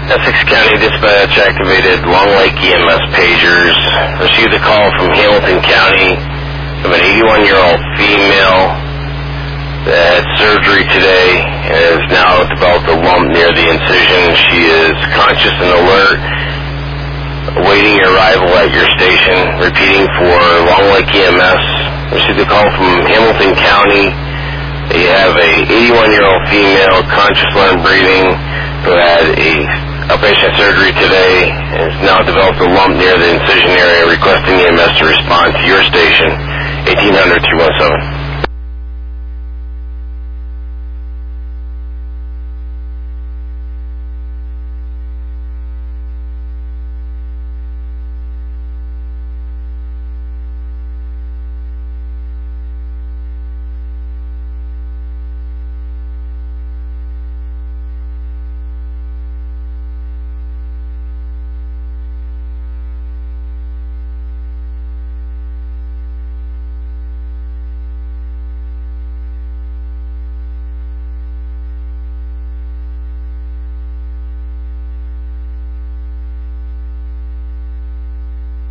Essex County Dispatch activated Long Lake EMS pagers. Received a call from Hamilton County of an 81-year-old female that had surgery today and has now developed a lump near the incision. She is conscious and alert, awaiting your arrival at your station. Repeating for Long Lake EMS. Received a call from Hamilton County. They have a 81-year-old female, conscious, learned breathing, who had a outpatient surgery today and has now developed a lump near the incision area, requesting EMS to respond to your station, 1800-317.